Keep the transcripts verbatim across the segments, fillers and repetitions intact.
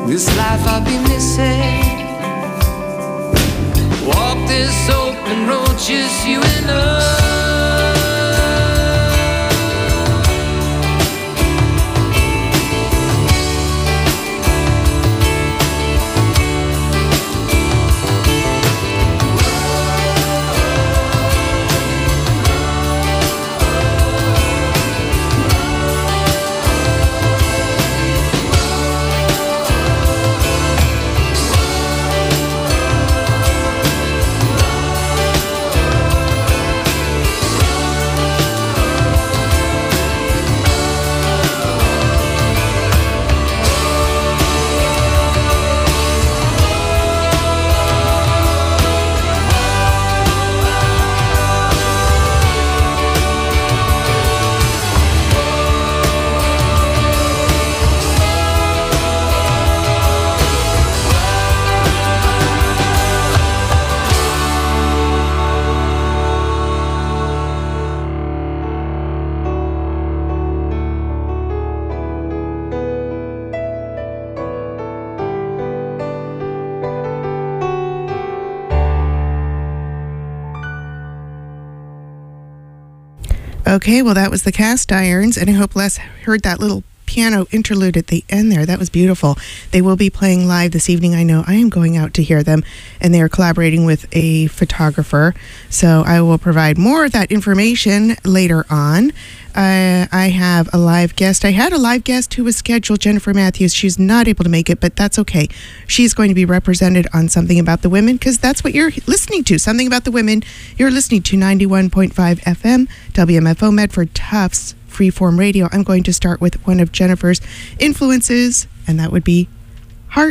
this life I'll be missing. Walk this open road, just you and I. Okay, well, that was the Cast Irons, and I hope Les heard that little piano interlude at the end there. That was beautiful. They will be playing live this evening. I know I am going out to hear them, and they are collaborating with a photographer, so I will provide more of that information later on. Uh, I have a live guest. I had a live guest who was scheduled, Jennifer Matthews. She's not able to make it, but that's okay. She's going to be represented on Something About the Women, because that's what you're listening to, Something About the Women. You're listening to ninety-one point five F M, W M F O Medford Tufts Freeform Radio. I'm going to start with one of Jennifer's influences, and that would be Heart.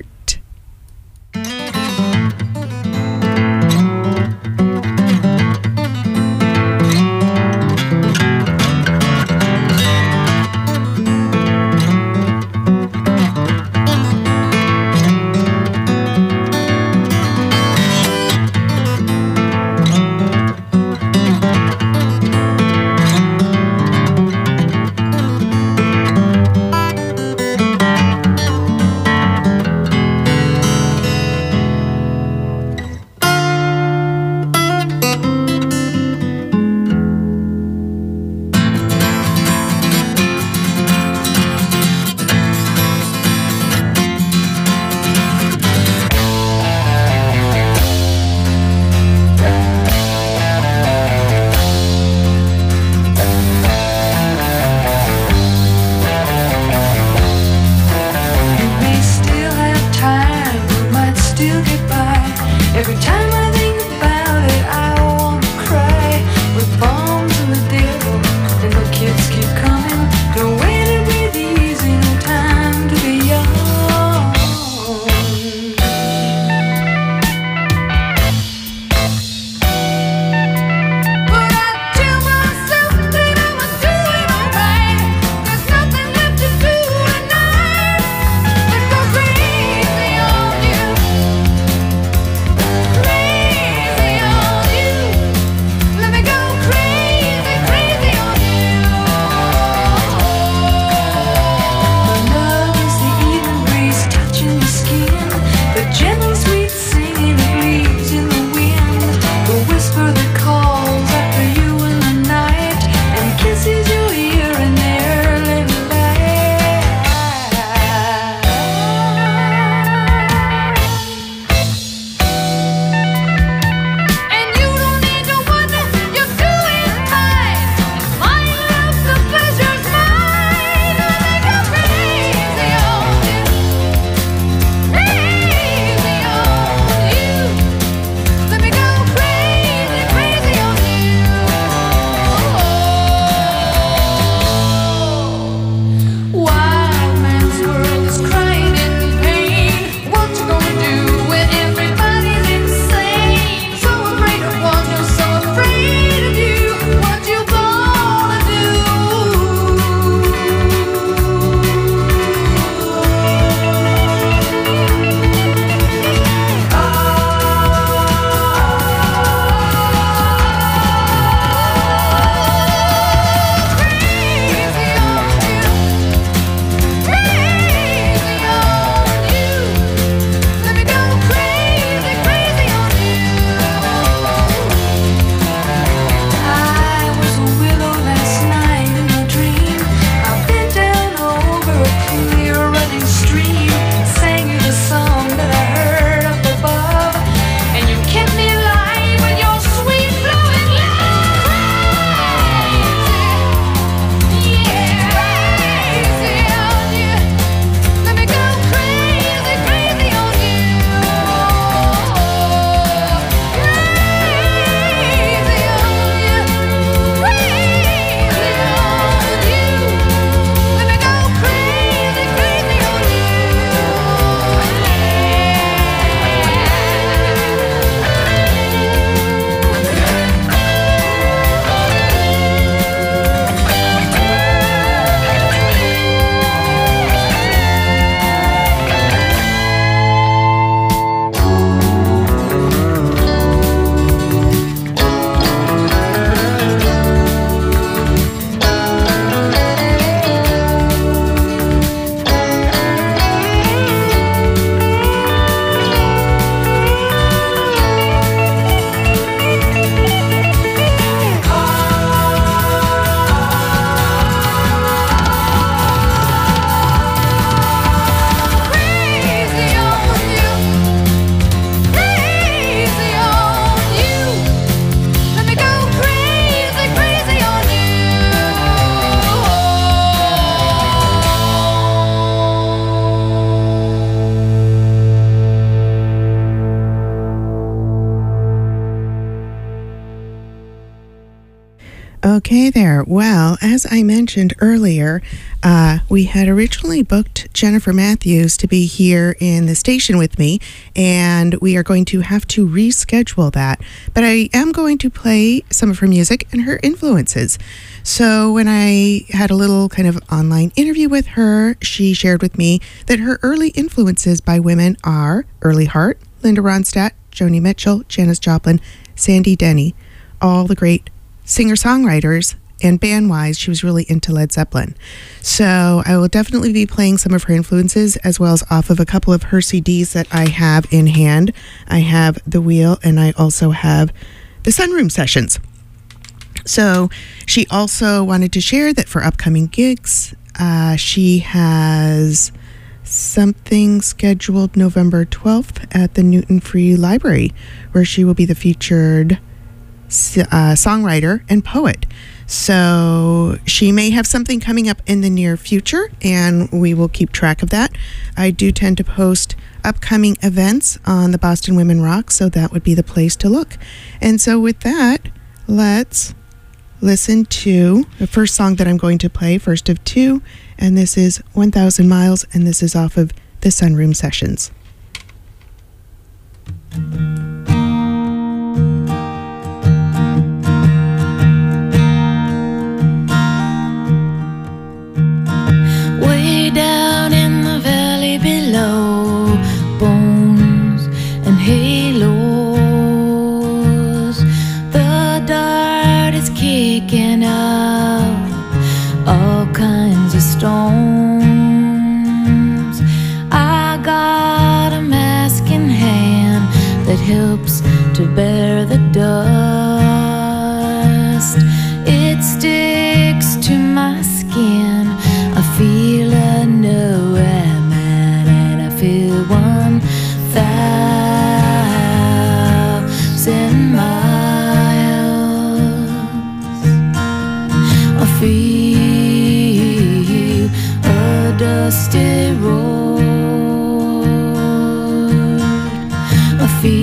Okay there. Well, as I mentioned earlier, uh, we had originally booked Jennifer Matthews to be here in the station with me, and we are going to have to reschedule that. But I am going to play some of her music and her influences. So when I had a little kind of online interview with her, she shared with me that her early influences by women are Early Heart, Linda Ronstadt, Joni Mitchell, Janis Joplin, Sandy Denny, all the great singer-songwriters, and band-wise, she was really into Led Zeppelin. So I will definitely be playing some of her influences as well as off of a couple of her C Ds that I have in hand. I have The Wheel, and I also have the Sunroom Sessions. So she also wanted to share that for upcoming gigs, uh, she has something scheduled November twelfth at the Newton Free Library, where she will be the featured Uh, songwriter and poet. So she may have something coming up in the near future, and we will keep track of that. I do tend to post upcoming events on the Boston Women Rock, so that would be the place to look. And so with that, let's listen to the first song that I'm going to play, first of two, and this is one thousand miles, and this is off of the Sunroom Sessions. Down in the valley below, bones and halos, the dart is kicking out all kinds of stones. I got a mask in hand that helps to bear the dust. It sticks to my skin. I feel I know I'm at, and I feel one thousand miles. I feel a dusty road. I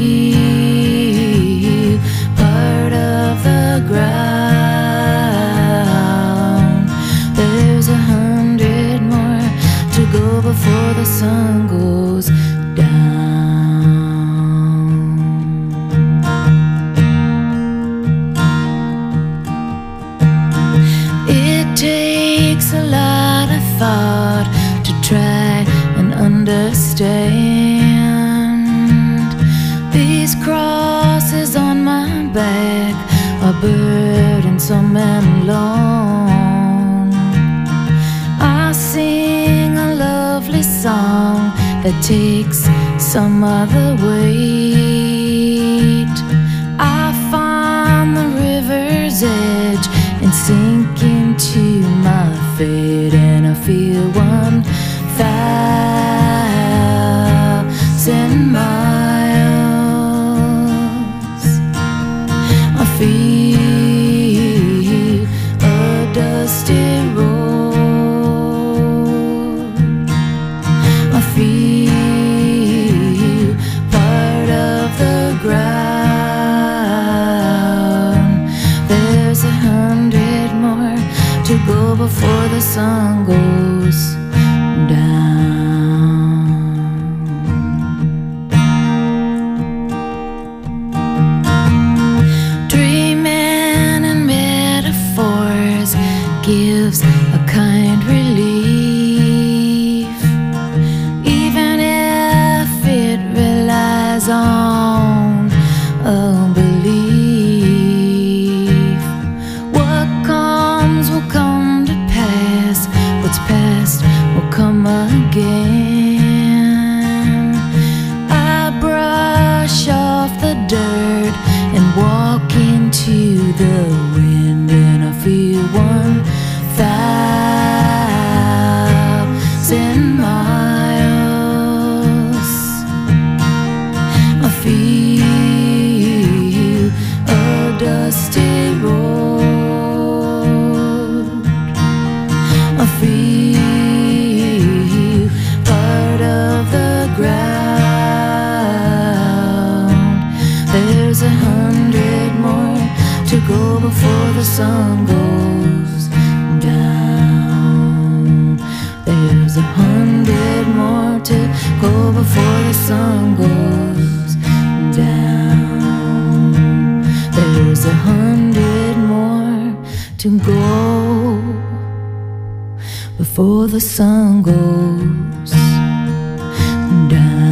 feel part of the ground. There's a hundred more to go before the sun goes down. It takes a lot of thought to try and understand. These crosses on my back are burdensome and long. I sing a lovely song that takes some other weight. I find the river's edge and sink into my fate, and I feel one thousand miles. I feel a dusty road. I feel part of the ground. There's a hundred more to go before the sun goes down. Dreaming in metaphors gives a kind relief, even if it relies on a belief. What comes will come to pass, what's past will come again. I brush off the dirt and walk into the wind, and I feel one thousand miles. I feel a dusty road. I feel part of the ground. There's a hundred more to go before the sun goes hundred more to go before the sun goes down.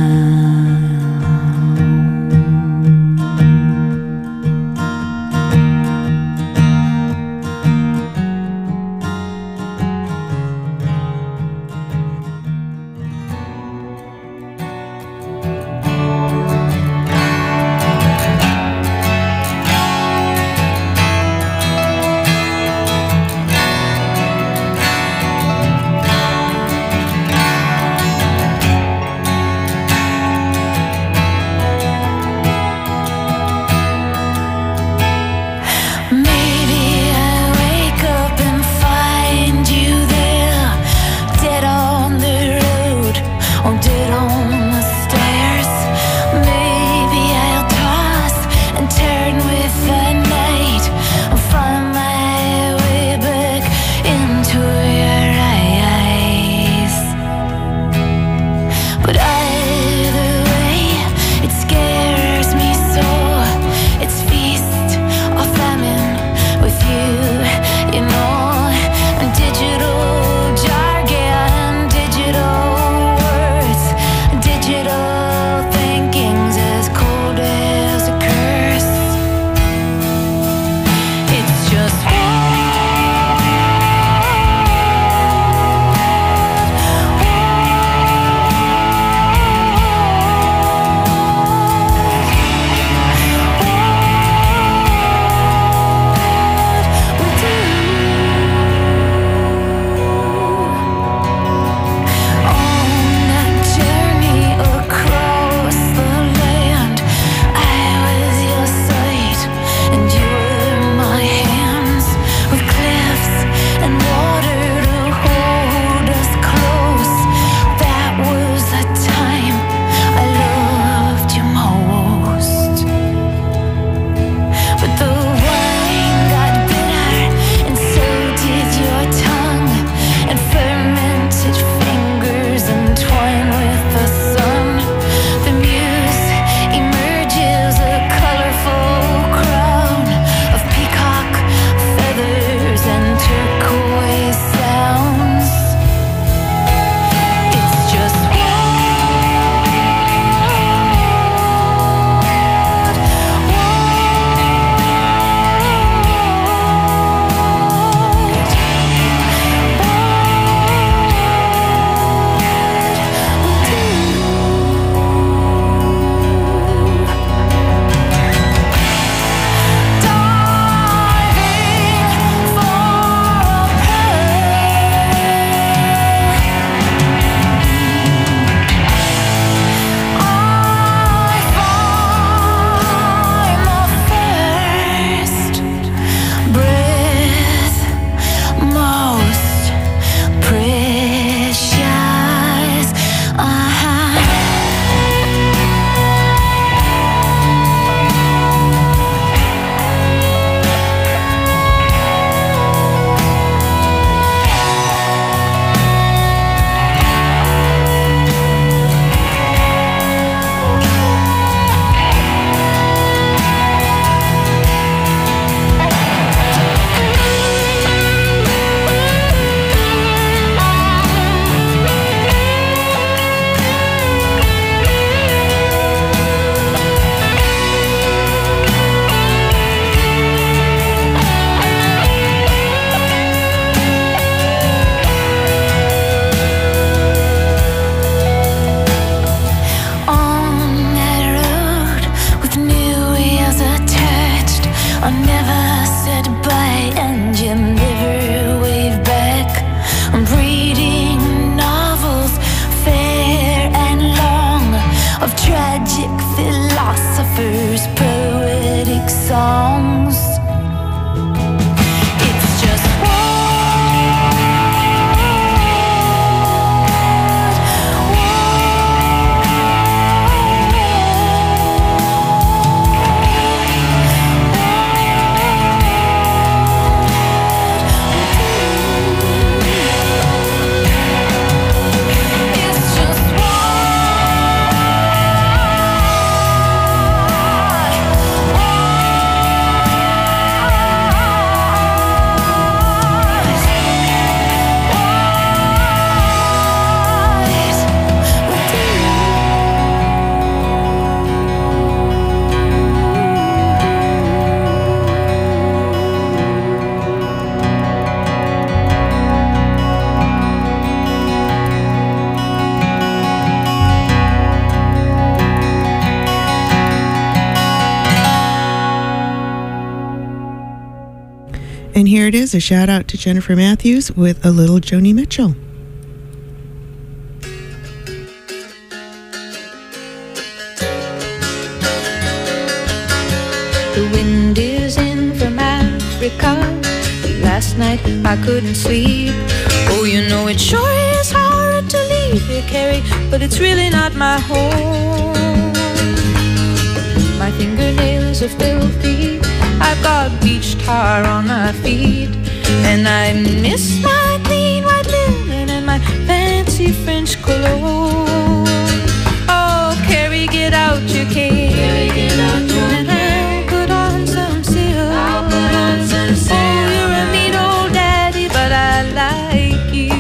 here it is, a shout out to Jennifer Matthews with a little Joni Mitchell. The wind is in from Africa. Last night I couldn't sleep. Oh, you know it sure is hard to leave here, Carrie, but it's really not my home. My fingernails are filthy. I've got beach tar on my feet, and I miss my clean white linen and my fancy French cologne. Oh, Carrie, get out your cane. Carrie, get out your cane. And I'll put on some silk. I'll put on some silk. Oh, you're a mean old daddy, but I like you.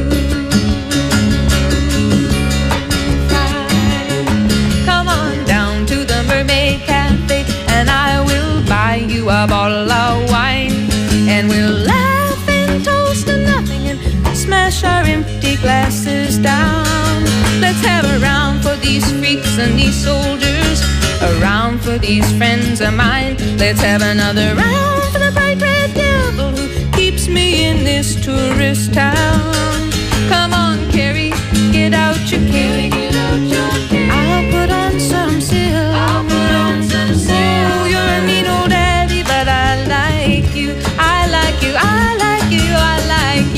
Fine. Come on down to the Mermaid Cafe, and I will buy you a bottle of wine, and we'll laugh and toast to nothing and smash our empty glasses down. Let's have a round for these freaks and these soldiers, a round for these friends of mine. Let's have another round for the bright red devil who keeps me in this tourist town. Come on, Carrie, get out your cane. I'll put on some silk. I'll put on some silk. Oh, you're a mean old daddy, but I like you. I like you. I like you. I like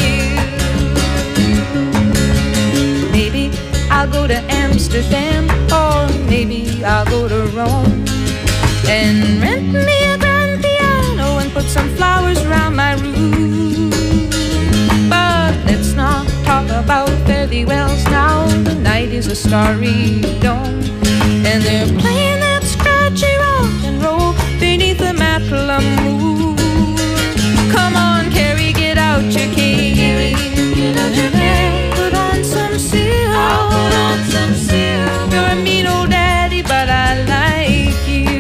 you. Maybe I'll go to Amsterdam, or maybe I'll go to Rome and rent me a grand piano and put some flowers around my room. But let's not talk about fare thee wells now. The night is a starry dome, and they're playing that scratchy rock and roll beneath the Matla moon. Come on, Carrie, get out your cane. Get out your cane. Put on some silk. I'll put on some silk. You're a mean old daddy, but I like you.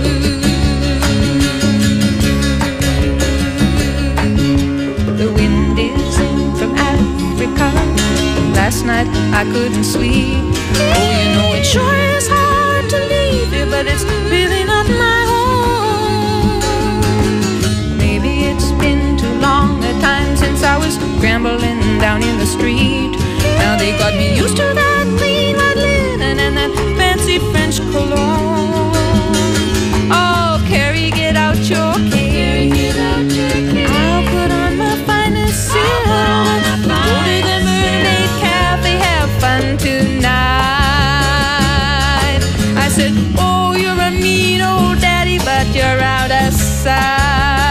The wind is in from Africa. Last night I couldn't sleep. Oh, you know it sure is hard to leave here, but it's really not my home. Maybe it's been too long a time since I was scrambling down in the street. Now they got me used to that clean white linen and that fancy French cologne. Oh, Carrie, get out your cane. I'll put on my finest silk. Go to the Mermaid Cafe, have fun tonight. I said, oh, you're a mean old daddy, but you're out of sight.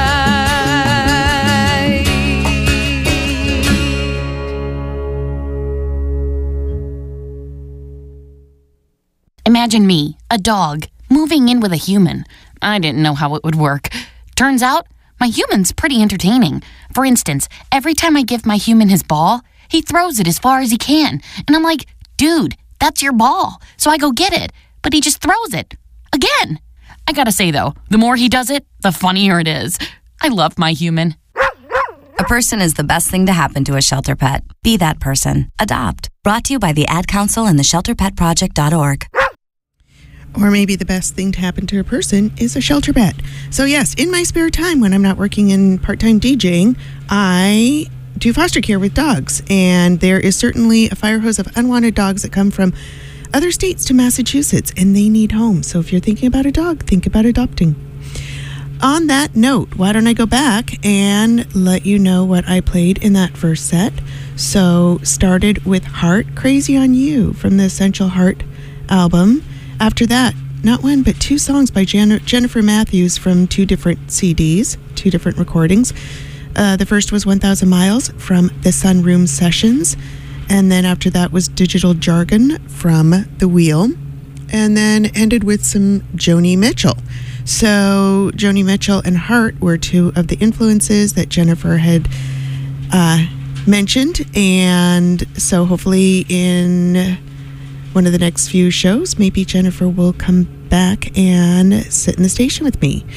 Imagine me, a dog, moving in with a human. I didn't know how it would work. Turns out, my human's pretty entertaining. For instance, every time I give my human his ball, he throws it as far as he can. And I'm like, dude, that's your ball. So I go get it. But he just throws it. Again. I gotta say, though, the more he does it, the funnier it is. I love my human. A person is the best thing to happen to a shelter pet. Be that person. Adopt. Brought to you by the Ad Council and the shelter pet project dot org. Or maybe the best thing to happen to a person is a shelter pet. So yes, in my spare time when I'm not working in part-time DJing, I do foster care with dogs. And there is certainly a fire hose of unwanted dogs that come from other states to Massachusetts, and they need homes. So if you're thinking about a dog, think about adopting. On that note, why don't I go back and let you know what I played in that first set. So started with Heart, Crazy on You from the Essential Heart album. After that, not one, but two songs by Jan- Jennifer Matthews from two different C Ds, two different recordings. Uh, the first was one thousand Miles from the Sunroom Sessions. And then after that was Digital Jargon from The Wheel. And then ended with some Joni Mitchell. So Joni Mitchell and Heart were two of the influences that Jennifer had uh, mentioned. And so hopefully in one of the next few shows, maybe Jennifer will come back and sit in the station with me.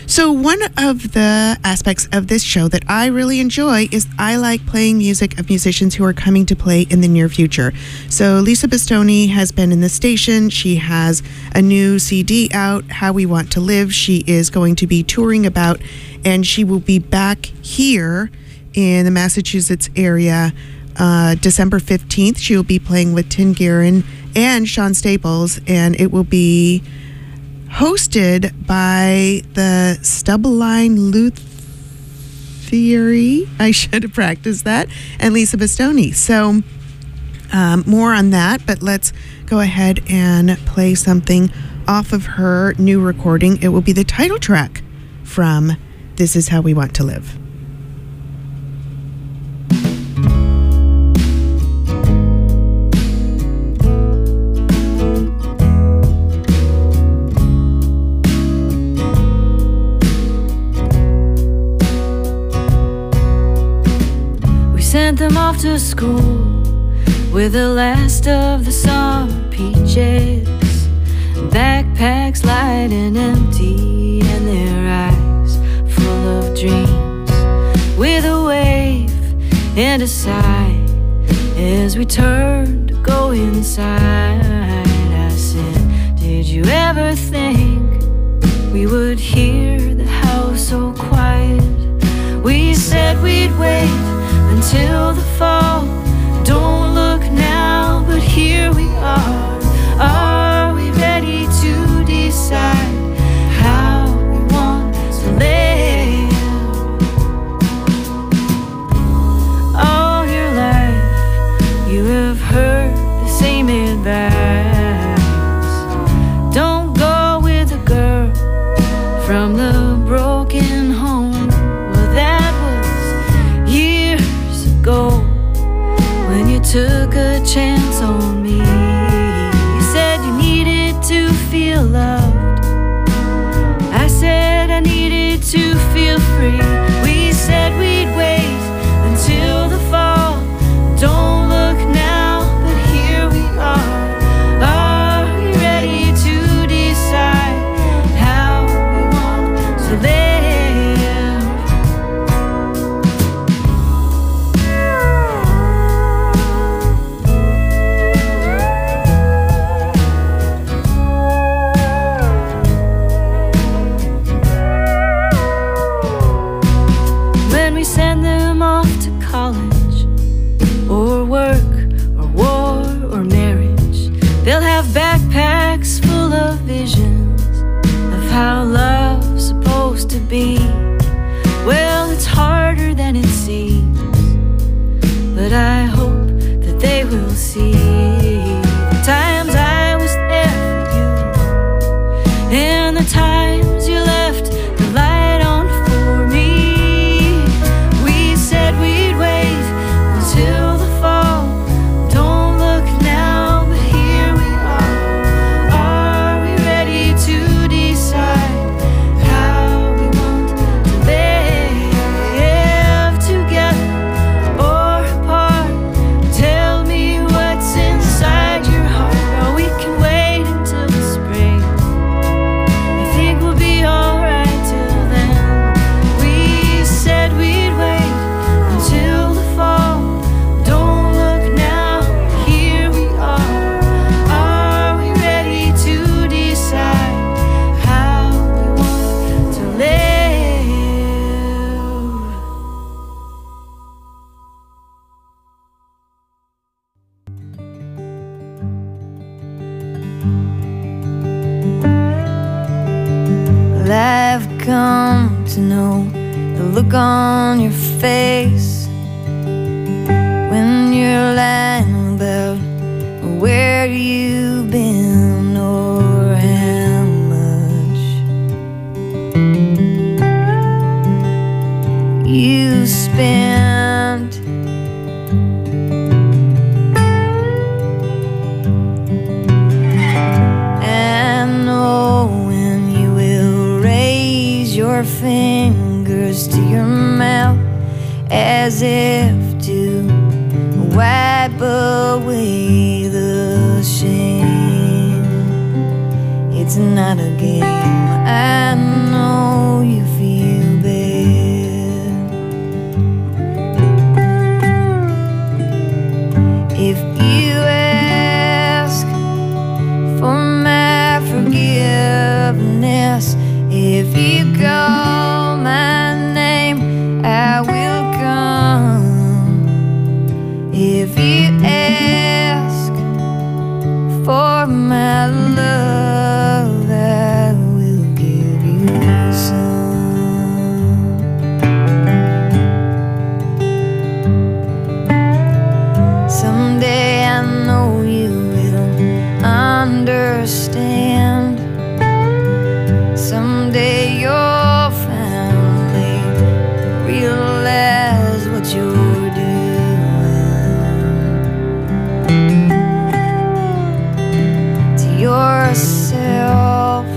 So one of the aspects of this show that I really enjoy is I like playing music of musicians who are coming to play in the near future. So Lisa Bastoni has been in the station. She has a new C D out, How We Want to Live. She is going to be touring about, and she will be back here in the Massachusetts area uh, December fifteenth. She will be playing with Tin Guerin and Sean Staples, and it will be hosted by the Stubbeline Luth Theory. I should have practiced that. And Lisa Bastoni. So um, more on that, but let's go ahead and play something off of her new recording. It will be the title track from This Is How We Want to Live. Sent them off to school with the last of the summer peaches, backpacks light and empty, and their eyes full of dreams. With a wave and a sigh as we turned to go inside, I said, did you ever think we would hear the house so quiet? We said we'd wait until the fall. Don't look now, but here we are. Are we ready to decide how we want to live? All your life you have heard the same advice. Don't go with a girl from the broken home. Well, that was years ago when you took a chance on me. You said you needed to feel loved. I said I needed to feel free. We said we'd wait until the fall. Don't look now, but here we are. Are we ready to decide how we want to live? Send them off to college or work or war or marriage. They'll have backpacks full of visions of how love's supposed to be. Well, it's harder than it seems, but I hope that they will see the times I was there for you and the times you left the light on for me. We'd wait until the fall. Don't look now, but here we are. Are we ready to decide how we want to live? Together or apart? Tell me what's inside your heart. Or we can wait until the spring. I think we'll be alright till then. We said we'd wait until the fall. Don't look now, here we are. Are we ready to decide how we want to live? Well, I've come to know the look on your face when you're lying about where you've been or how much you spent. And know when you will raise your fingers to your mouth as if to wipe away the shame. It's not a game, I know you For my love, I will give you some. Someday I know you will understand. Someday you'll finally realize what you're doing to yourself.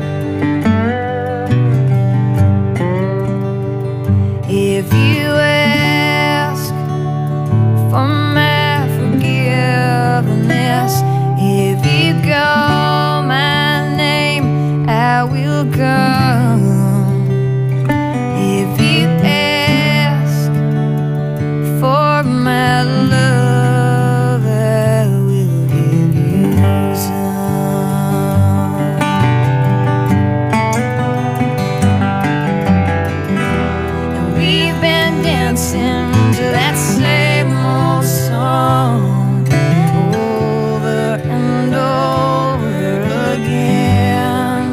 If you ask for my forgiveness, if you call my name, I will come. If you ask for my love, I will give you some. And we've been dancing to that same old song over and over again.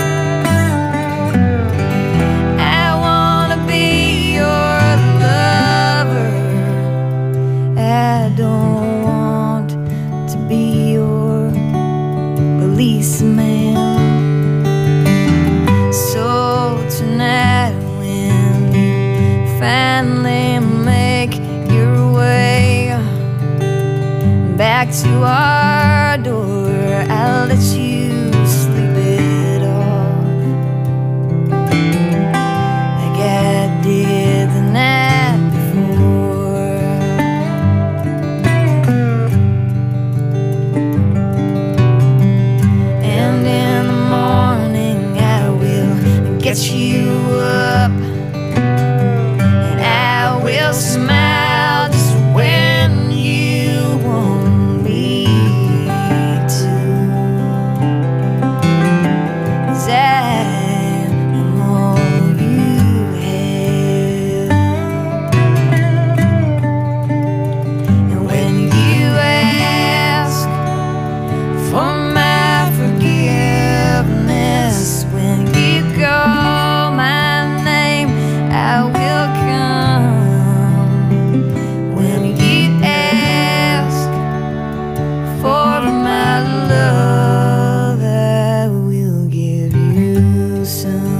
I wanna be your lover. I don't want to be your policeman. So tonight when you finally make your way back to our door, I'll let you sleep it off like I did the night before. And in the morning I will get you up, and I will smile just when you want me to. 'Cause I am all you have. And when you ask for my forgiveness, when you call my name, I will come. When you ask for my love, I will give you some.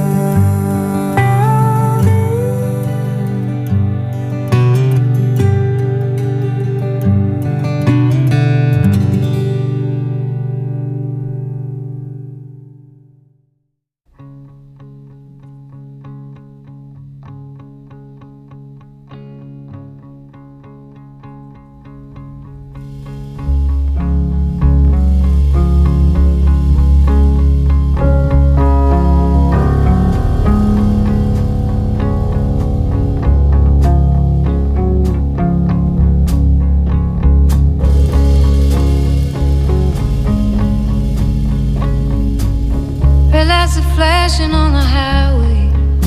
Red lights are flashing on the highway.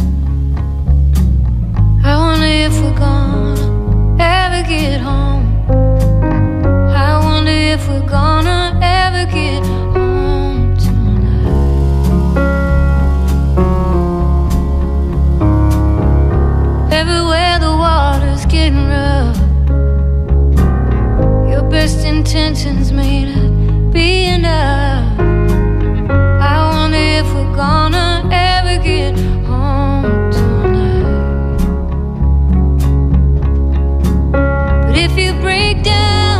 I wonder if we're gonna ever get home. I wonder if we're gonna ever get home tonight. Everywhere the water's getting rough, your best intentions may not be enough. I wonder if we're gonna ever get home tonight. But if you break down,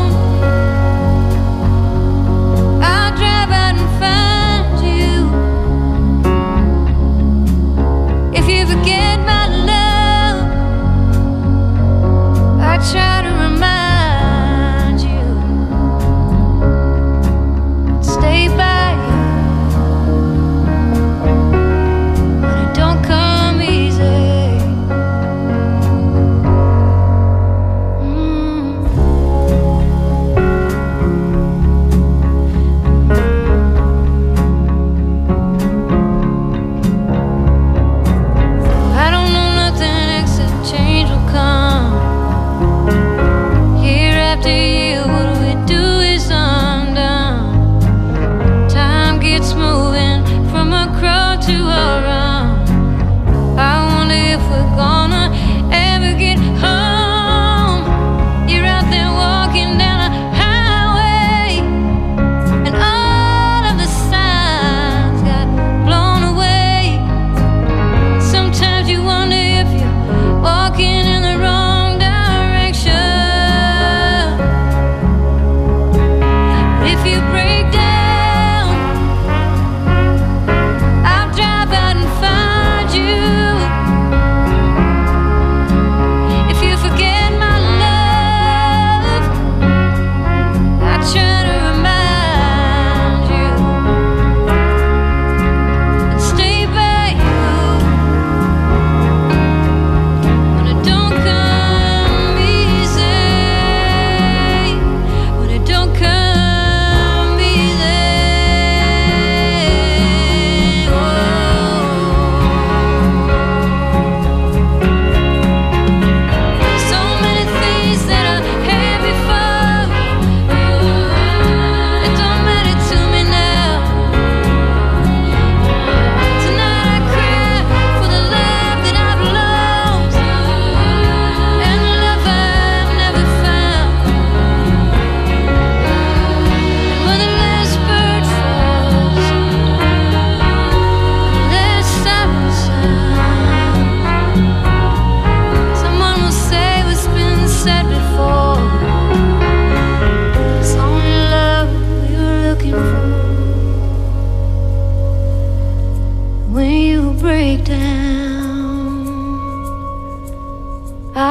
I'll drive out and find you. If you forget my love, I try to remind you.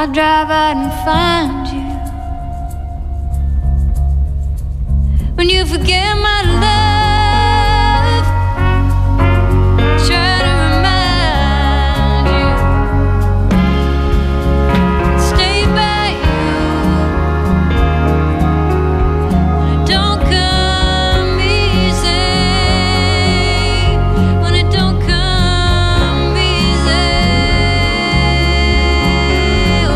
I'd drive out and find you. When you forget my love, try to remind you, stay by you when it don't come easy, when it don't come easy. Oh,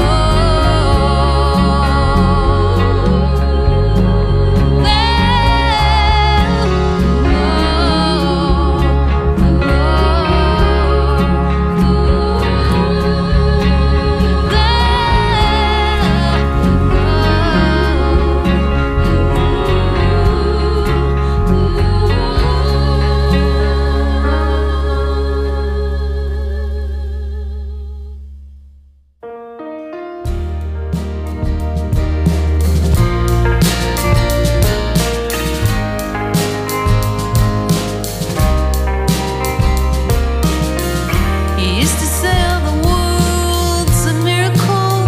he used to say all the world's a miracle,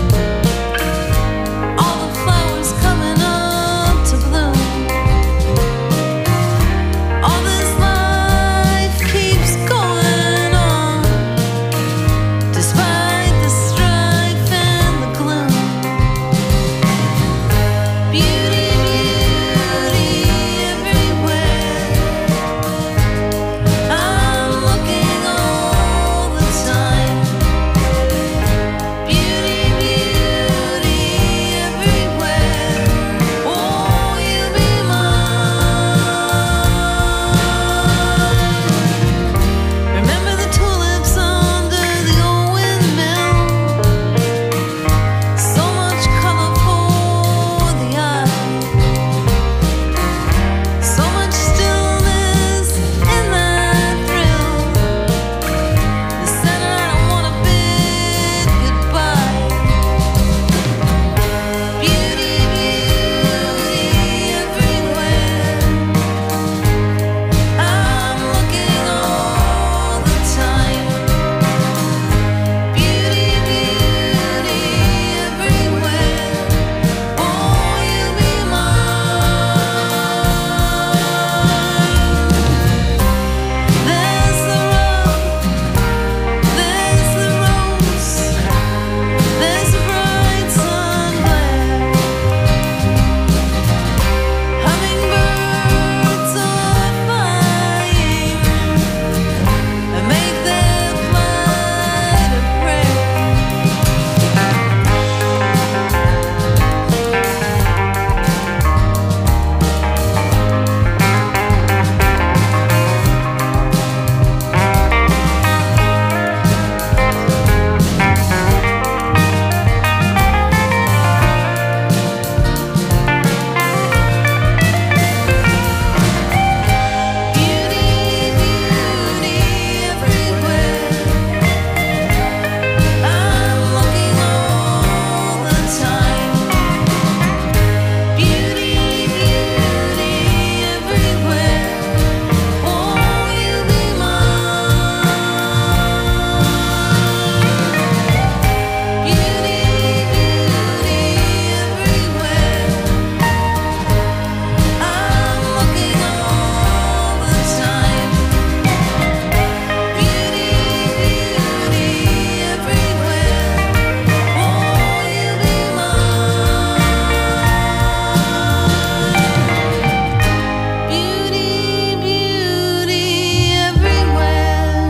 all the flowers coming up to bloom, all this life keeps going on, despite the strife and the gloom. Beauty, beauty everywhere, I'm looking all the time. Beauty, beauty everywhere, oh, you'll be mine. Remember the tulips under the old windmill, so much color for the eye, so much stillness in that thrill. The center I don't wanna bid goodbye. Beauty, beauty everywhere, I'm looking all the time. Beauty, beauty everywhere, oh, you'll be mine. There's the road, there's the rose, there's the bright sun glare. Hummingbirds are flying and make their flight a prayer. Beauty, beauty everywhere, I'm looking all the time. Beauty, beauty everywhere, oh, you'll be mine. Beauty, beauty everywhere, I'm looking all the time. Beauty, beauty everywhere, oh, you'll be mine. Beauty, beauty everywhere.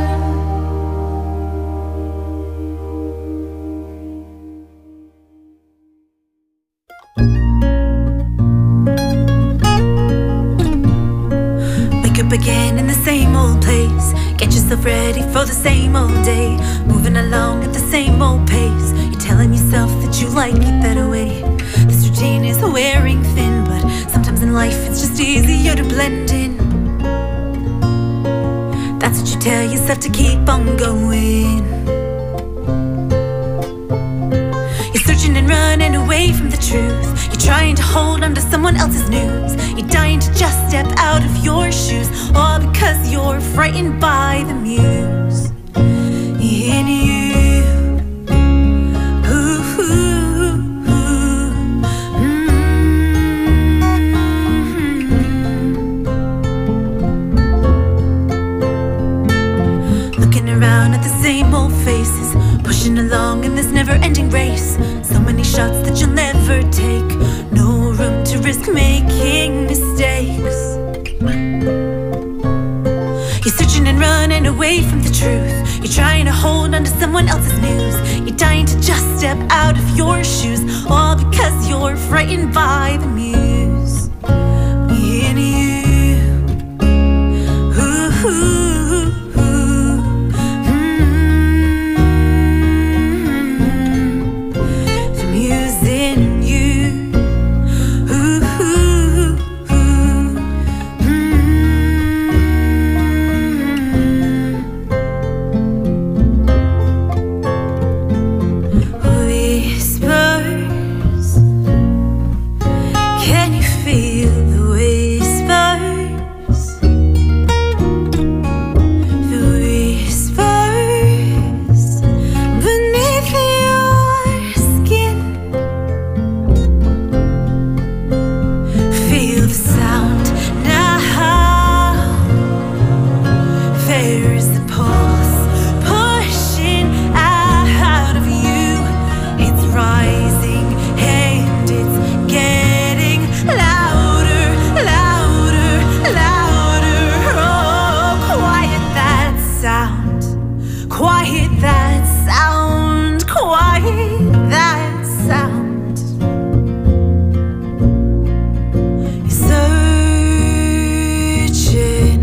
Wake up again in the same old place. Get yourself ready for the same old day. Moving along at the same old pace. You're telling yourself that you like it that way. This routine is wearing thin, but sometimes in life it's just easier to blend in. That's what you tell yourself to keep on going. You're searching and running away from the truth. You're trying to hold on to someone else's news. You're dying to just step out of your shoes, all because you're frightened by the muse in you, who old faces, pushing along in this never-ending race. So many shots that you'll never take, no room to risk making mistakes. You're searching and running away from the truth. You're trying to hold on to someone else's news. You're dying to just step out of your shoes, all because you're frightened by the muse in you. Ooh, ooh, ooh. Mm-hmm. The muse in you. Ooh, ooh, ooh. Mm-hmm. Whispers. Can you feel the whispers? The whispers beneath your skin. Feel the sound now. There's the pulse pushing out of you. It's rising and it's getting louder, louder, louder. Oh, quiet that sound, quiet that sound, quiet that sound. You're searching,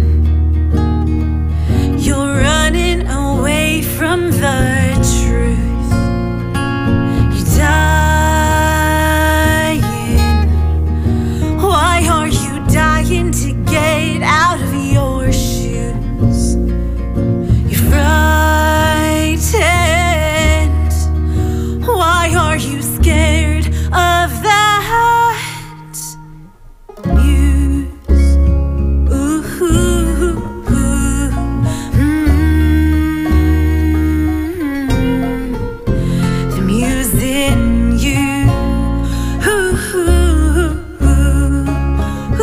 you're running away from the truth. You're dying. Why are you dying to get out of your shoes? You're frightened. Why are you scared of that muse? Ooh, ooh, ooh. Mm-hmm. The muse in you. Ooh, ooh, ooh,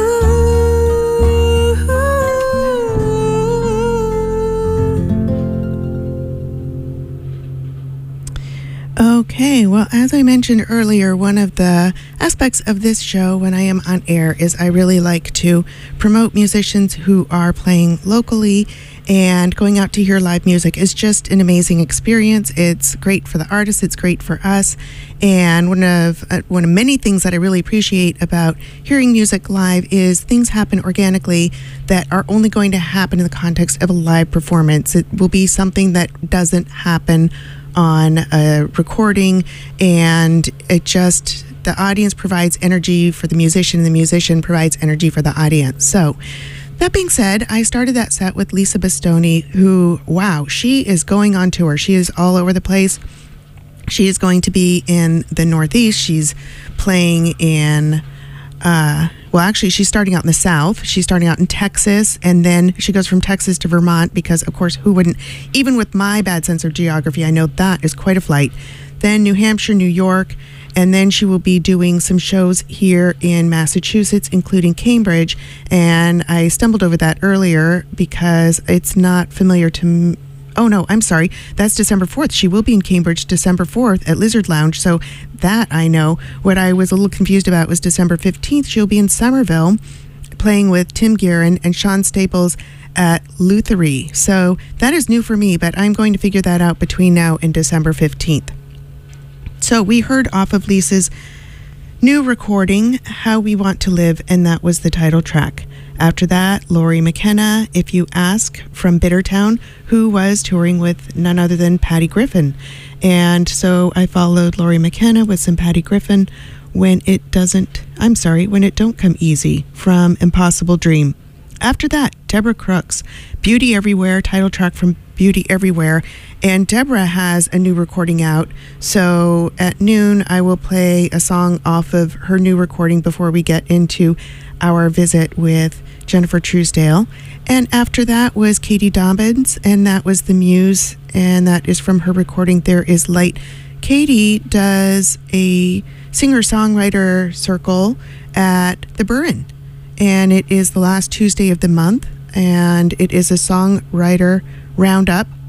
ooh. Okay, well, as I mentioned earlier, one of the aspects of this show when I am on air is I really like to promote musicians who are playing locally, and going out to hear live music is just an amazing experience. It's great for the artists, it's great for us, and one of uh, one of many things that I really appreciate about hearing music live is things happen organically that are only going to happen in the context of a live performance. It will be something that doesn't happen on a recording, and it just, the audience provides energy for the musician, and the musician provides energy for the audience. So that being said, I started that set with Lisa Bastoni, who, wow, she is going on tour. She is all over the place. She is going to be in the Northeast. She's playing in, uh, well, actually, she's starting out in the South. She's starting out in Texas, and then she goes from Texas to Vermont because, of course, who wouldn't? Even with my bad sense of geography, I know that is quite a flight. Then New Hampshire, New York, and then she will be doing some shows here in Massachusetts, including Cambridge. And I stumbled over that earlier because it's not familiar to me. Oh, no, I'm sorry. That's December fourth. She will be in Cambridge December fourth at Lizard Lounge. So that I know. What I was a little confused about was December fifteenth. She'll be in Somerville playing with Tim Guerin and Sean Staples at Lutherie. So that is new for me, but I'm going to figure that out between now and December fifteenth. So we heard off of Lisa's new recording, How We Want to Live, and that was the title track. After that, Lori McKenna, If You Ask, from Bittertown, who was touring with none other than Patty Griffin. And so I followed Lori McKenna with some Patty Griffin, When It Doesn't, I'm sorry, When It Don't Come Easy, from Impossible Dream. After that, Deborah Crooks, Beauty Everywhere, title track from Beauty Everywhere. And Deborah has a new recording out, so at noon I will play a song off of her new recording before we get into our visit with Jennifer Truesdale. And after that was Katie Dobbins, and that was The Muse, and that is from her recording There Is Light. Katie does a singer-songwriter circle at the Burren, and it is the last Tuesday of the month, and it is a songwriter roundup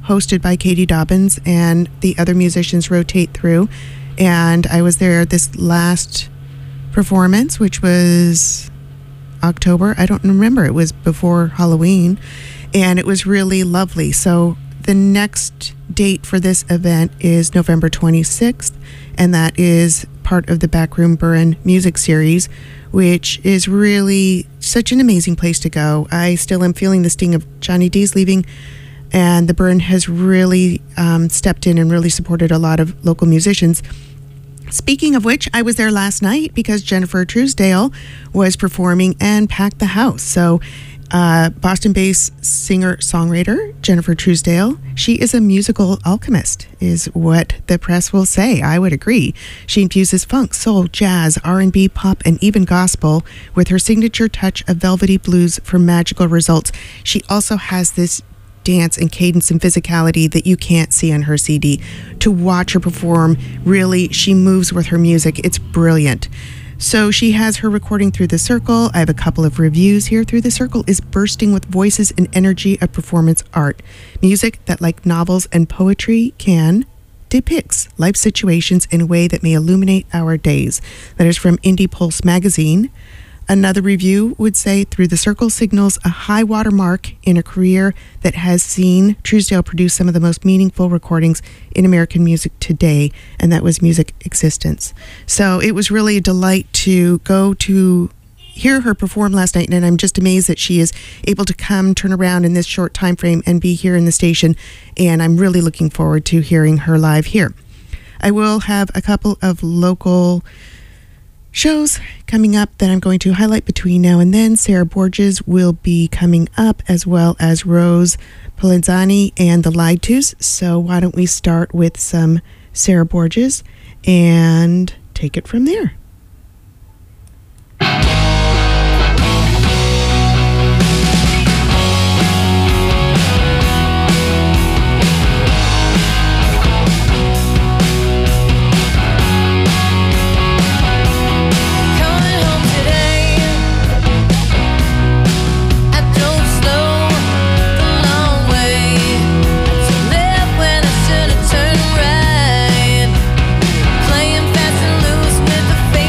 hosted by Katie Dobbins, and the other musicians rotate through. And I was there this last performance, which was October. I don't remember. It was before Halloween, and it was really lovely. So the next date for this event is November twenty-sixth, and that is part of the Backroom Burren music series, which is really such an amazing place to go. I still am feeling the sting of Johnny D's leaving, and the Burren has really um, stepped in and really supported a lot of local musicians. Speaking of which, I was there last night because Jennifer Truesdale was performing and packed the house. So uh, Boston-based singer-songwriter Jennifer Truesdale, she is a musical alchemist, is what the press will say. I would agree. She infuses funk, soul, jazz, R and B, pop, and even gospel with her signature touch of velvety blues for magical results. She also has this dance and cadence and physicality that you can't see on her C D. To watch her perform, really, she moves with her music. It's brilliant. So she has her recording Through the Circle. I have a couple of reviews here. Through the Circle is bursting with voices and energy of performance art. Music that, like novels and poetry, can depicts life situations in a way that may illuminate our days. That is from Indie Pulse magazine. Another review would say Through the Circle signals a high water mark in a career that has seen Truesdale produce some of the most meaningful recordings in American music today, and that was Music Existence. So it was really a delight to go to hear her perform last night, and I'm just amazed that she is able to come, turn around in this short time frame and be here in the station, and I'm really looking forward to hearing her live here. I will have a couple of local shows coming up that I'm going to highlight between now and then. Sarah Borges will be coming up, as well as Rose Polenzani and the Lied Tos. So why don't we start with some Sarah Borges and take it from there. Playing fast and loose with the face.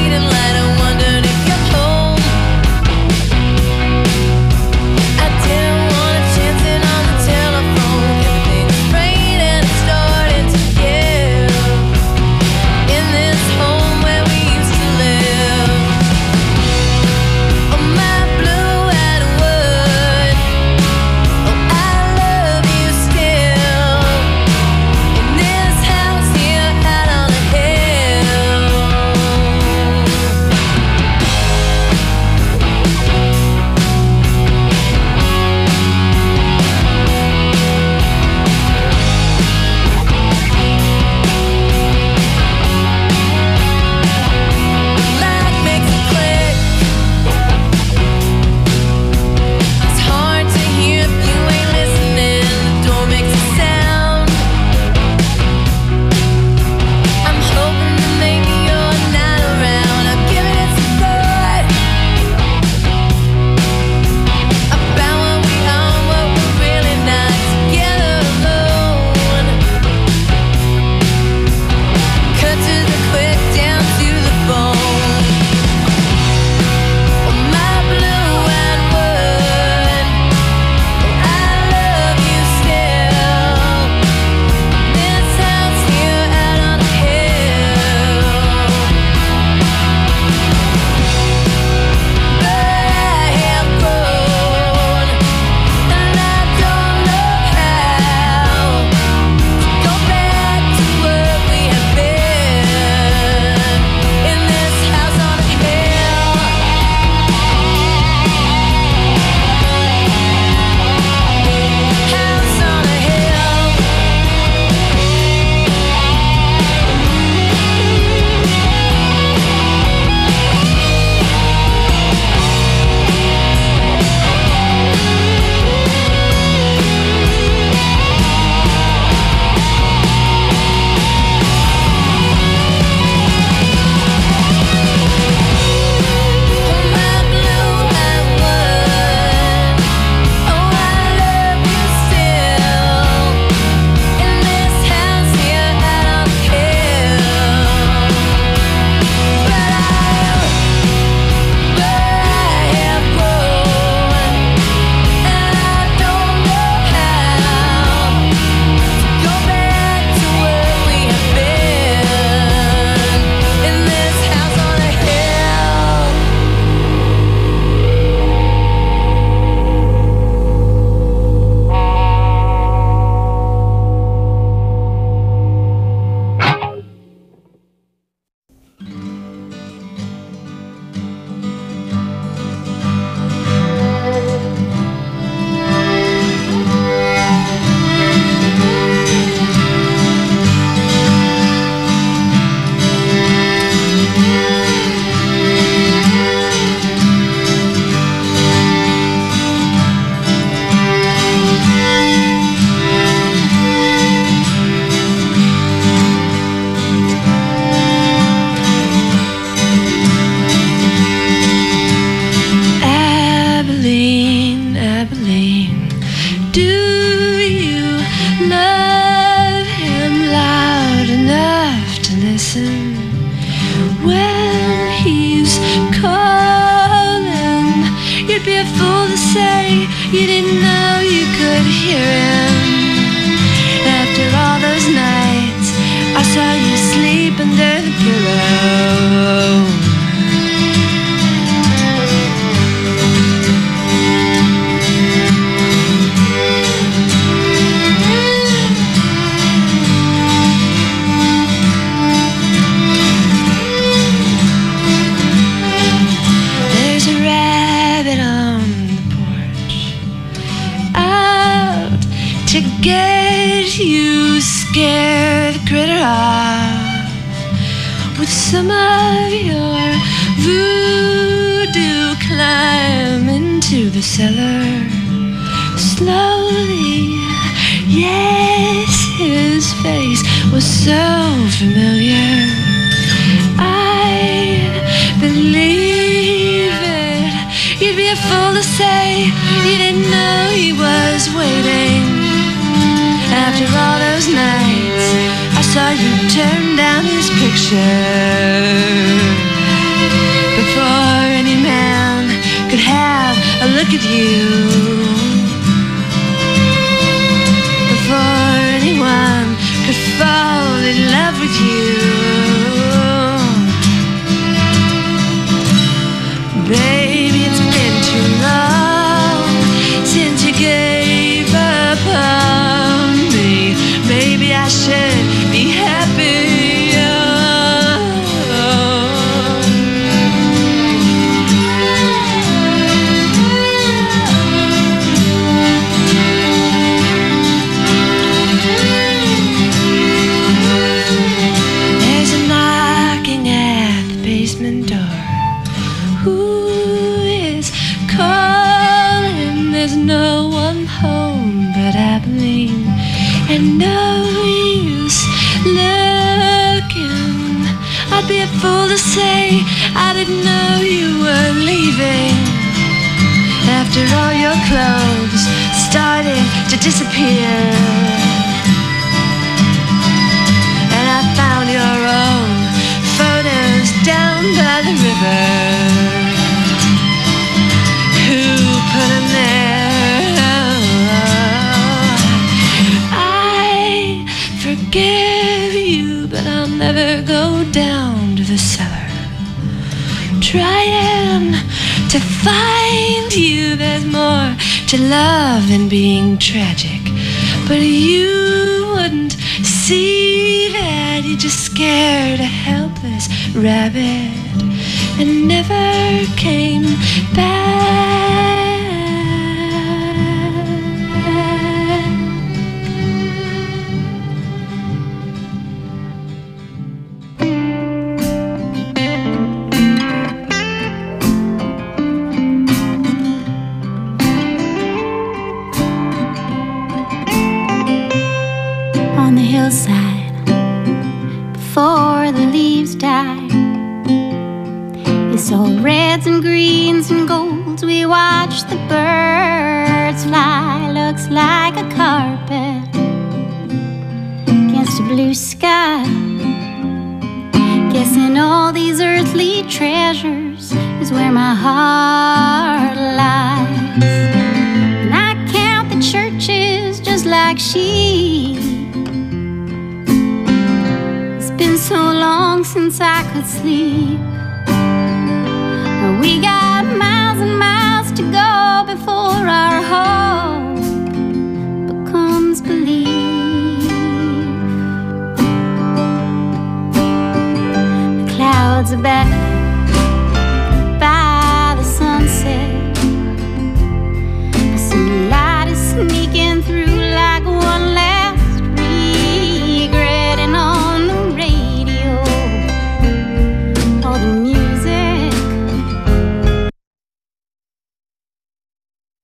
Do you love him loud enough to listen when he's calling? You'd be a fool to say you didn't know you could hear him. After all those nights I saw you sleep under the pillow. There's a rabbit on the porch out to get you, scare the critter off with some of your voodoo. Climb into the cellar slowly. Yes, his face was so familiar. I believe it. You'd be a fool to say you didn't know he was waiting. After all those nights I saw you turn down his picture. Before any man could have a look at you, before anyone could fall in love with you, baby, it's been too long since you gave up on me. Maybe I should be happy. There's a knocking at the basement door. Who is calling? There's no one home but Abilene, and no use looking. I'd be a fool to say I didn't know you were leaving. After all your clothes starting to disappear, and I found your own photos down by the river. Who put them there? I forgive you, but I'll never go down to the cellar trying to find you. There's more to love than being tragic, but you wouldn't see that. You just scared a helpless rabbit and never came back. On the hillside, before the leaves die, it's all reds and greens and golds. We watch the birds fly. Looks like a carpet against a blue sky. Guessing all these earthly treasures is where my heart lies. And I count the churches just like sheep. Been so long since I could sleep. We got miles and miles to go before our hope becomes belief. The clouds are back by the sunset. Some light is sneaking through like one last regret, and on the radio all the music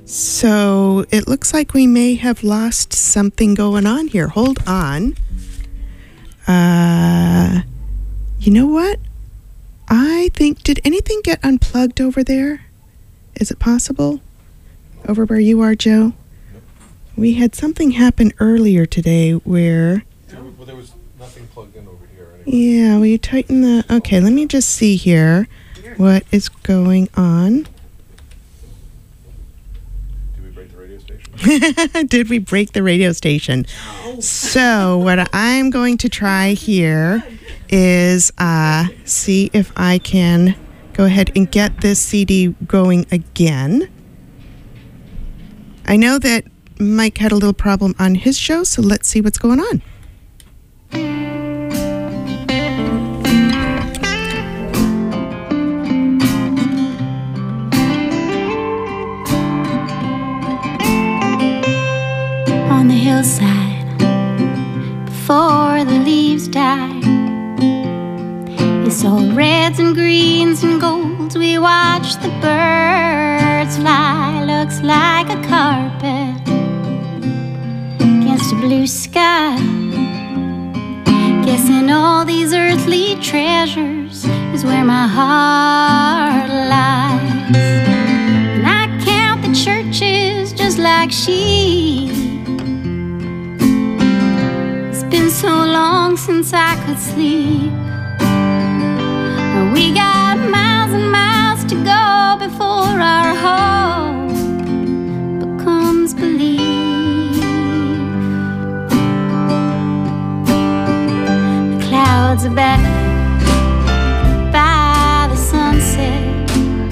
So it looks like we may have lost something going on here. Hold on. Uh, you know what? I think, did anything get unplugged over there? Is it possible? Over where you are, Joe? We had something happen earlier today where... Well, there was nothing plugged in over here. Anyway. Yeah, will you tighten the... Okay, let me just see here what is going on. Did we break the radio station? So what I'm going to try here is uh, see if I can go ahead and get this C D going again. I know that Mike had a little problem on his show, so let's see what's going on. On the hillside, before the leaves die, it's all reds and greens and golds. We watch the birds fly. Looks like a carpet against a blue sky. Guessing all these earthly treasures is where my heart lies. And I count the churches just like sheep. Been so long since I could sleep. We got miles and miles to go before our hope becomes belief. The clouds are back by the sunset.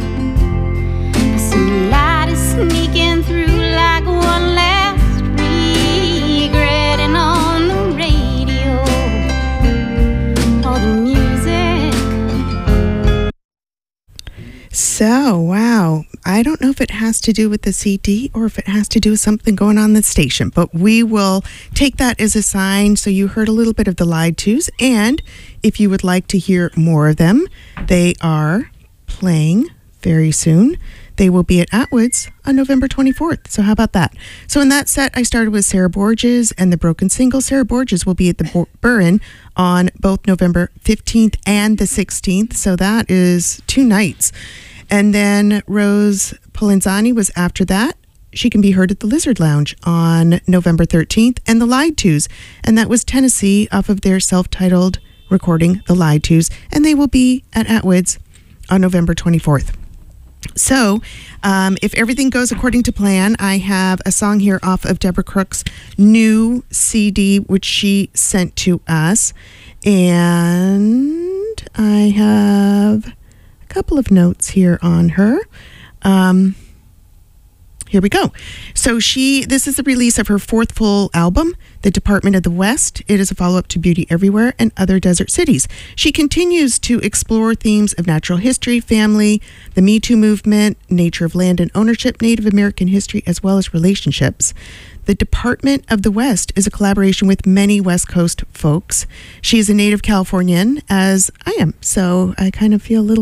Some light is sneaking through like one last regret, and on the So, wow, I don't know if it has to do with the C D or if it has to do with something going on in the station, but we will take that as a sign. So you heard a little bit of the Lied To's, and if you would like to hear more of them, they are playing very soon. They will be at Atwood's on November twenty-fourth. So how about that? So in that set, I started with Sarah Borges and the Broken Single. Sarah Borges will be at the Burren on both November fifteenth and the sixteenth. So that is two nights. And then Rose Polenzani was after that. She can be heard at the Lizard Lounge on November thirteenth, and the Lied To's. And that was Tennessee off of their self-titled recording, The Lied To's. And they will be at Atwood's on November twenty-fourth. So, um, if everything goes according to plan, I have a song here off of Deborah Crook's new C D, which she sent to us. And I have a couple of notes here on her. Um, here we go. So she, this is the release of her fourth full album, The Department of the West. It is a follow-up to Beauty Everywhere and Other Desert Cities. She continues to explore themes of natural history, family, the Me Too movement, nature of land and ownership, Native American history, as well as relationships. The Department of the West is a collaboration with many West Coast folks. She is a native Californian, as I am, so I kind of feel a little